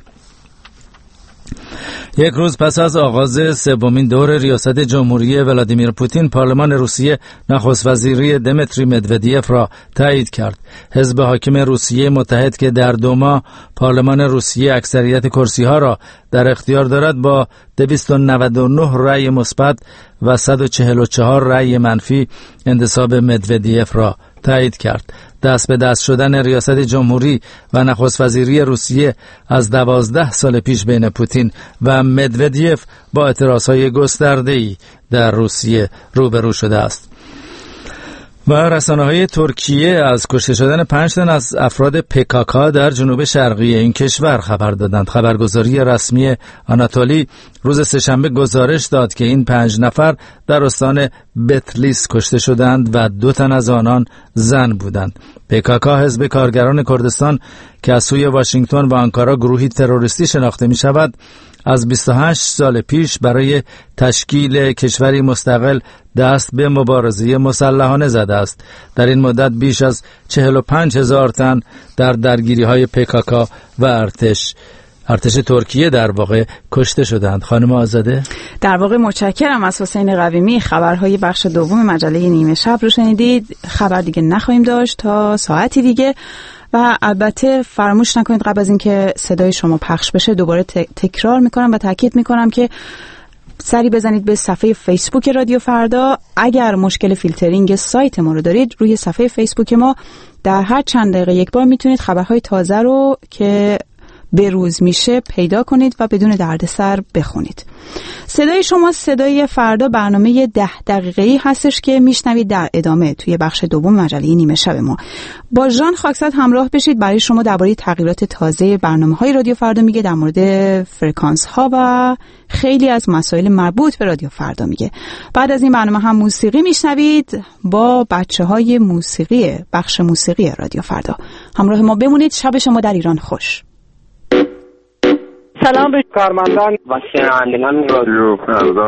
یک روز پس از آغاز سومین دور ریاست جمهوری ولادیمیر پوتین، پارلمان روسیه نخست وزیری دمیتری مدودیف را تایید کرد. حزب حاکم روسیه متحد که در دوما پارلمان روسیه اکثریت کرسی‌ها را در اختیار دارد، با دویست و نود و نه رأی مثبت و صد و چهل و چهار رأی منفی انتصاب مدودیف را تایید کرد. دست به دست شدن ریاست جمهوری و نخست وزیری روسیه از دوازده سال پیش بین پوتین و مدودیف با اعتراضهای گسترده‌ای در روسیه روبرو شده است. و رسانه‌های ترکیه از کشته شدن پنج تن از افراد پکاکا در جنوب شرقی این کشور خبر دادند. خبرگزاری رسمی آناتولی روز سه‌شنبه گزارش داد که این پنج نفر در استان بتلیس کشته شدند و دو تن از آنان زن بودند. پکاکا حزب کارگران کردستان که از سوی واشنگتن و آنکارا گروهی تروریستی شناخته می شود، از بیست و هشت سال پیش برای تشکیل کشوری مستقل دست به مبارزه مسلحانه زده است. در این مدت بیش از چهل و پنج هزار تن در درگیری‌های پکاکا و ارتش ارتش ترکیه در واقع کشته شدند. خانم آزاده، در واقع متشکرم از حسین قویمی. خبرهای بخش دوم مجله نیمه شب رو شنیدید. خبر دیگه نخواهیم داشت تا ساعتی دیگه. و البته فراموش نکنید قبل از اینکه صدای شما پخش بشه دوباره تکرار میکنم و تاکید میکنم که سری بزنید به صفحه فیسبوک رادیو فردا. اگر مشکل فیلترینگ سایت ما رو دارید، روی صفحه فیسبوک ما در هر چند دقیقه یک بار میتونید خبرهای تازه رو که به روز میشه پیدا کنید و بدون دردسر بخونید. صدای شما صدای فردا برنامه ده دقیقه‌ای هستش که میشنوید در ادامه توی بخش دوم مجله نیمه شب ما. با ژان خاکساد همراه بشید، برای شما درباره تغییرات تازه برنامه‌های رادیو فردا میگه، در مورد فرکانس ها و خیلی از مسائل مربوط به رادیو فردا میگه. بعد از این برنامه هم موسیقی میشنوید با بچه‌های موسیقی بخش موسیقی رادیو فردا. همراه ما بمونید. شب شما در ایران خوش. سلام به کارمندان و شنوندگان رادیو فردا.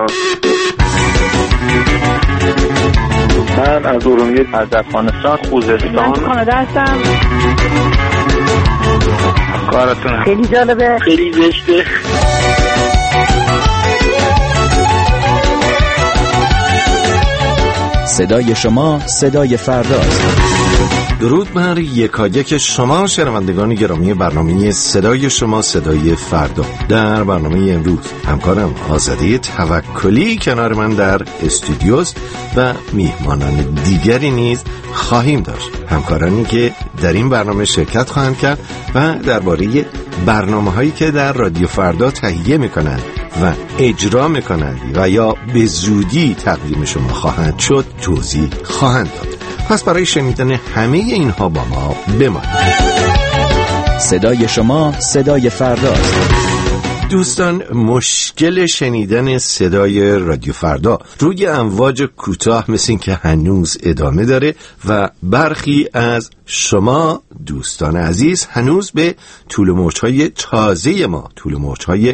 من از ارومیه، از افغانستان، خوزستان. من کانادا هستم. کارتون خیلی جالبه، خیلی زشته. صدای شما صدای فرداست. درود بر یکایک شما شنوندگان گرامی برنامه صدای شما صدای فردا. در برنامه امروز همکارم آزاده توکلی کنار من در استودیوست و میهمانان دیگری نیز خواهیم داشت، همکارانی که در این برنامه شرکت خواهند کرد و درباره برنامه هایی که در رادیو فردا تهیه میکنند و اجرا میکنند و یا به زودی تقدیم شما خواهند شد توضیح خواهند داد. پس برای شنیدن همه اینها با ما بمانید. صدای شما صدای فرداست. دوستان، مشکل شنیدن صدای رادیو فردا روی امواج کوتاه مثل این که هنوز ادامه داره و برخی از شما دوستان عزیز هنوز به طول موج‌های تازه ما، طول موج‌های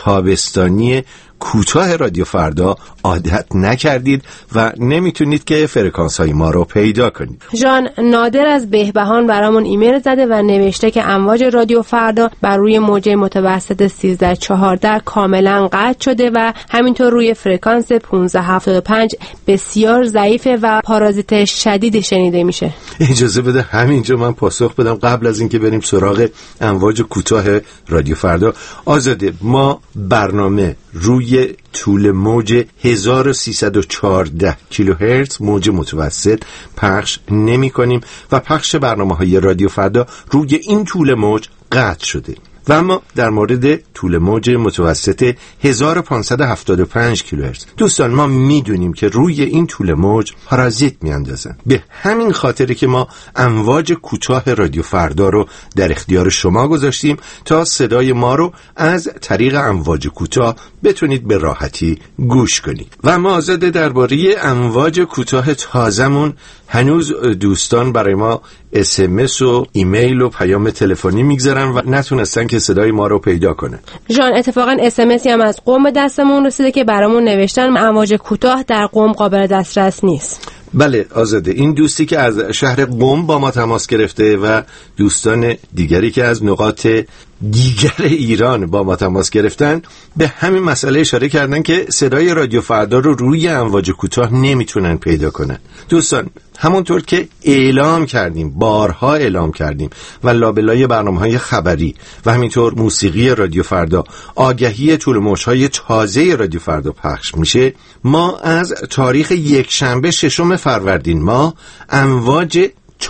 تابستانی کوتاه رادیو فردا عادت نکردید و نمیتونید که فرکانس های ما رو پیدا کنید. ژان نادر از بهبهان برامون ایمیل زده و نوشته که امواج رادیو فردا بر روی موجه متوسط سیزده چهارده کاملا قطع شده و همینطور روی فرکانس پانزده هفتاد و پنج بسیار ضعیفه و پارازیت شدید شنیده میشه. اجازه بده همینجا من پاسخ بدم قبل از اینکه بریم سراغ امواج کوتاه رادیو فردا. آزاده، ما برنامه روی طول موج هزار و سیصد و چهارده کیلوهرتز موج متوسط پخش نمی کنیم و پخش برنامه های رادیو فردا روی این طول موج قطع شده. و اما در مورد طول موج متوسط هزار و پانصد و هفتاد و پنج کیلوهرتز دوستان، ما میدونیم که روی این طول موج پارازیت میاندازن. به همین خاطره که ما امواج کوتاه رادیو فردا رو در اختیار شما گذاشتیم تا صدای ما رو از طریق امواج کوتاه بتونید به راحتی گوش کنید. و ما آزاده درباره امواج کوتاه تازمون هنوز دوستان برای ما اس ام اس و ایمیل و پیام تلفنی میگذارن و نتونستن که صدای ما رو پیدا کنن. ژان، اتفاقا اس ام اسی هم از قم دستمون رسیده که برامون نوشتن امواج کوتاه در قم قابل دسترس نیست. بله آزاده، این دوستی که از شهر قم با ما تماس گرفته و دوستان دیگری که از نقاط دیگر ایران با ما تماس گرفتن به همین مسئله اشاره کردن که صدای رادیو فردا رو روی امواج کوتاه نمیتونن پیدا کنن. دوستان، همونطور که اعلام کردیم، بارها اعلام کردیم و لابلای برنامه‌های خبری و همینطور موسیقی رادیو فردا آگهی طول موج‌های تازه رادیو فردا پخش میشه، ما از تاریخ یک شنبه ششم فروردین ماه امواج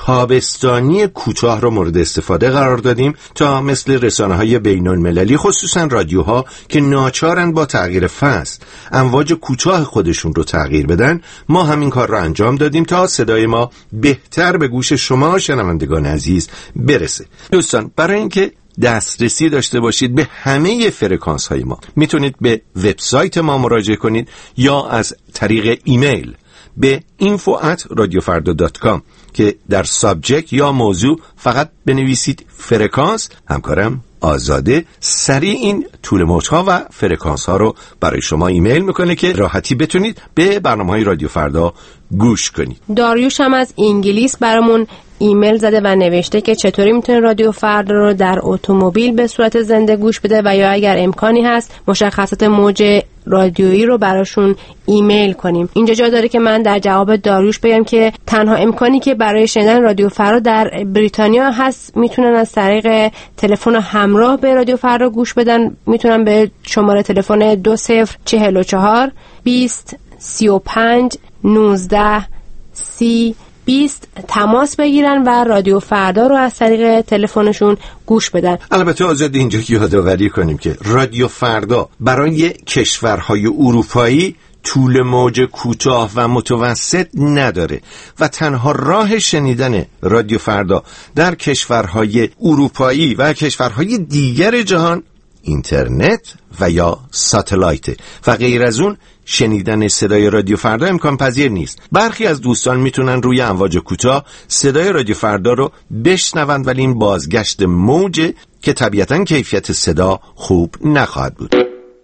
تابستانی کوتاه رو مورد استفاده قرار دادیم تا مثل رسانه‌های بین‌المللی خصوصا رادیوها که ناچارن با تغییر فصل امواج کوتاه خودشون رو تغییر بدن، ما همین کار رو انجام دادیم تا صدای ما بهتر به گوش شما شنوندگان عزیز برسه. دوستان، برای اینکه دسترسی داشته باشید به همه فرکانس های ما میتونید به وبسایت ما مراجعه کنید یا از طریق ایمیل به اینفو ات رادیو فردا دات کام که در سابجکت یا موضوع فقط بنویسید فرکانس. همکارم آزاده سریع این طول موج‌ها و فرکانس ها رو برای شما ایمیل میکنه که راحتی بتونید به برنامه‌های رادیو فردا گوش کنید. داریوش هم از انگلیس برامون ایمیل زده و نوشته که چطوری میتونه رادیو فردا رو در اتومبیل به صورت زنده گوش بده و یا اگر امکانی هست مشخصات موج رادیویی رو براشون ایمیل کنیم. اینجا جا داره که من در جواب داریوش بگم که تنها امکانی که برای شنیدن رادیو فردا در بریتانیا هست میتونن از طریق تلفن همراه به رادیو فردا گوش بدن. میتونن به شماره تلفن دو صفر چهل و چهار بیست سی و پنج نوزده سی بیست تماس بگیرن و رادیو فردا رو از طریق تلفنشون گوش بدن. البته آزاد اینجا یادآوری کنیم که رادیو فردا برای کشورهای اروپایی طول موج کوتاه و متوسط نداره و تنها راه شنیدن رادیو فردا در کشورهای اروپایی و کشورهای دیگر جهان اینترنت و یا ساتلایت و غیر از اون شنیدن صدای رادیو فردا امکان پذیر نیست. برخی از دوستان میتونن روی امواج کوتاه صدای رادیو فردا رو بشنوند ولی این بازگشت موجه که طبیعتاً کیفیت صدا خوب نخواهد بود.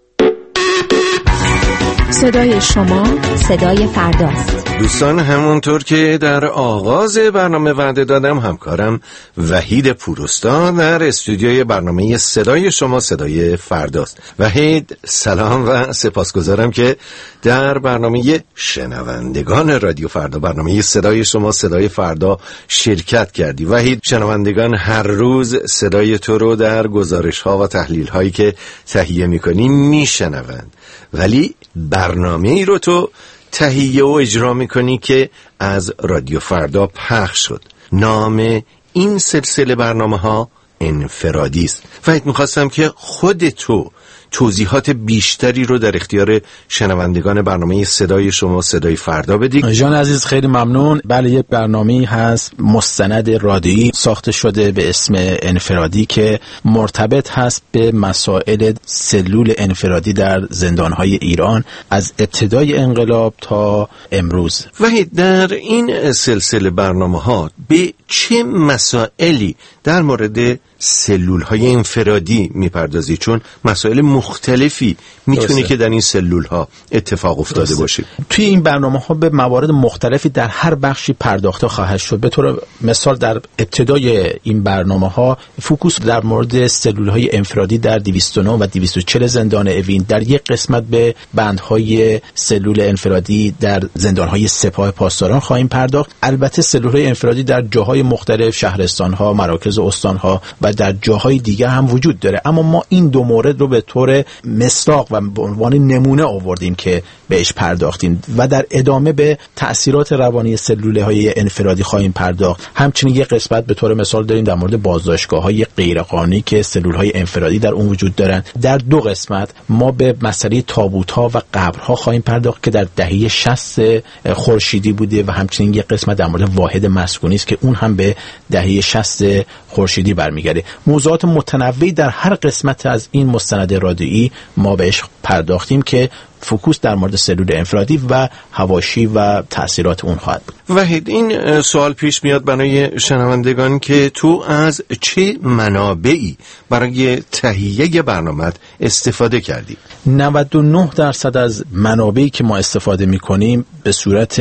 صدای شما صدای فرداست. دوستان، همونطور که در آغاز برنامه وعده دادم، همکارم وحید پوروستا در استودیوی برنامه صدای شما صدای فرداست. وحید سلام و سپاسگزارم که در برنامه شنوندگان رادیو فردا، برنامه صدای شما صدای فردا شرکت کردی. وحید، شنوندگان هر روز صدای تو رو در گزارش ها و تحلیل هایی که تهیه میکنی میشنوند، ولی برنامه ای رو تو تهیه و اجرا میکنی که از رادیو فردا پخش شد. نام این سلسله برنامه ها انفرادی است. و میخواستم که خود تو توضیحات بیشتری رو در اختیار شنوندگان برنامه صدای شما صدای فردا بدی. جان عزیز خیلی ممنون. بله، یک برنامه‌ای هست مستند رادیویی ساخته شده به اسم انفرادی که مرتبط هست به مسائل سلول انفرادی در زندان‌های ایران از ابتدای انقلاب تا امروز. وحید، در این سلسله برنامه‌ها به چه مسائلی در مورد سلول‌های انفرادی میپردازی؟ چون مسائل مختلفی میتونه که در این سلول‌ها اتفاق افتاده درسته. باشه. توی این برنامه‌ها به موارد مختلفی در هر بخشی پرداخته خواهد شد. به طور مثال در ابتدای این برنامه‌ها فوکوس در مورد سلول‌های انفرادی در دویست و نه و دویست و چهل زندان اوین، در یک قسمت به بندهای سلول انفرادی در زندان‌های سپاه پاسداران خواهیم پرداخت. البته سلول‌های انفرادی در جاهای مختلف، شهرستان‌ها، مراکز استان‌ها و در جاهای دیگه هم وجود داره، اما ما این دو مورد رو به طور مصداق و به عنوان نمونه آوردیم که بهش پرداختیم و در ادامه به تأثیرات روانی سلول‌های انفرادی خواهیم پرداخت. همچنین یک قسمت به طور مثال داریم در مورد بازداشتگاه‌های غیرقانونی که سلول‌های انفرادی در اون وجود دارن. در دو قسمت ما به مسئله تابوت‌ها و قبرها خواهیم پرداخت که در دهه شصت خورشیدی بوده و همچنین یک قسمت در مورد واحد مسکونی است که اون هم به دهه شصت خورشیدی برمیگرده. موضوعات متنوعی در هر قسمت از این مستند رادیویی ما بهش پرداختیم که فوکوس در مورد سلول انفرادی و حواشی و تأثیرات اون خواهد بود. وحید، این سوال پیش میاد برای شنوندگان که تو از چه منابعی برای تهیه برنامه استفاده کردی؟ نود و نه درصد از منابعی که ما استفاده می‌کنیم به صورت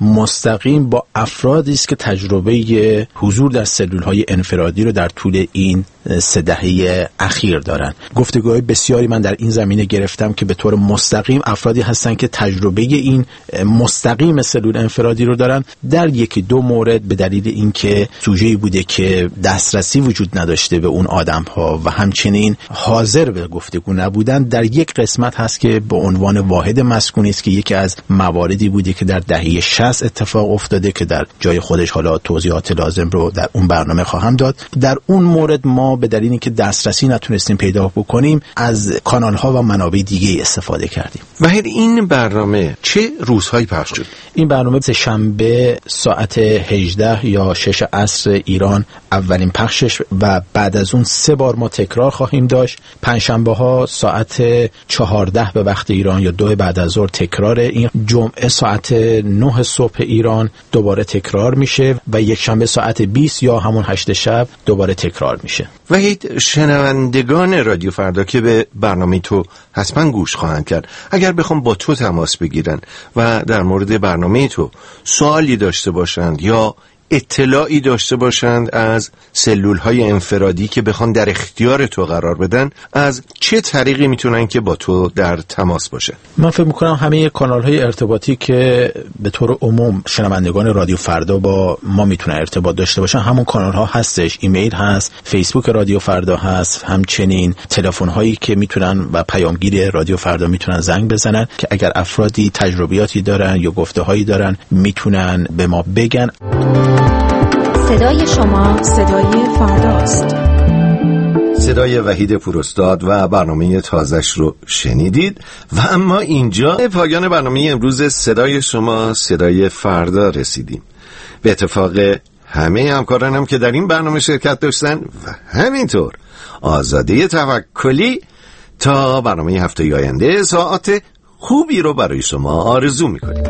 مستقیم با افرادی است که تجربه حضور در سلول‌های انفرادی رو در طول این سه دهه اخیر دارن. گفتگوهای بسیاری من در این زمینه گرفتم که به طور مستقیم افرادی هستن که تجربه این مستقیم سلول انفرادی رو دارن. در یکی دو مورد به دلیل اینکه سوژه‌ای بوده که دسترسی وجود نداشته به اون آدم‌ها و همچنین حاضر به گفتگو نبودن، در یک قسمت هست که به عنوان واحد مسکونی است که یکی از مواردی بوده که در دهه شصت اتفاق افتاده که در جای خودش حالا توضیحات لازم رو در اون برنامه خواهم داد. در اون مورد ما به دلیل اینکه دسترسی نتونستیم پیدا بکنیم از کانال‌ها و منابع دیگه استفاده کردیم. وحید، این برنامه چه روزهایی پخش شد؟ این برنامه سه شنبه ساعت هجده یا شش عصر ایران اولین پخشش و بعد از اون سه بار ما تکرار خواهیم داشت. پنجشنبه ها ساعت چهارده به وقت ایران یا دو بعد از ظهر تکرار. این جمعه ساعت نه صبح ایران دوباره تکرار میشه و یک شنبه ساعت بیست یا همون هشت شب دوباره تکرار میشه. وحید، شنوندگان رادیو فردا که به برنامه تو حتما گوش خواهند کرد، اگر بخوام با تو تماس بگیرن و در مورد برنامه تو سوالی داشته باشند یا اطلاعی داشته باشند از سلول‌های انفرادی که بخوان در اختیار تو قرار بدن، از چه طریقی میتونن که با تو در تماس باشه؟ من فکر میکنم همه کانال‌های ارتباطی که به طور عموم شنوندگان رادیو فردا با ما میتونن ارتباط داشته باشن همون کانال‌ها هستش. ایمیل هست، فیسبوک رادیو فردا هست، همچنین تلفن‌هایی که میتونن و پیامگیر رادیو فردا میتونن زنگ بزنن که اگر افرادی تجربیاتی دارن یا گفته‌هایی دارن میتونن به ما بگن. صدای شما صدای فرداست. صدای وحید پوراستاد و برنامه تازش رو شنیدید و اما اینجا پایان برنامه امروز صدای شما صدای فردا رسیدیم. به اتفاق همه همکارانم که در این برنامه شرکت داشتن و همینطور آزاده توکلی، تا برنامه هفته آینده ساعت خوبی رو برای شما آرزو میکنیم.